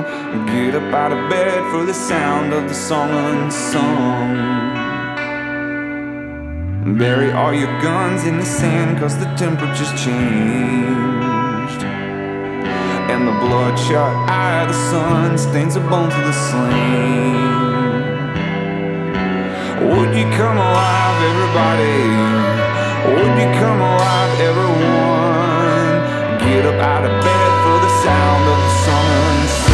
Get up out of bed for the sound of the song unsung. Bury all your guns in the sand, cause the temperature's changed, and the bloodshot eye of the sun stains the bones of the slain. Would you come alive, everybody? Would you come alive, everyone?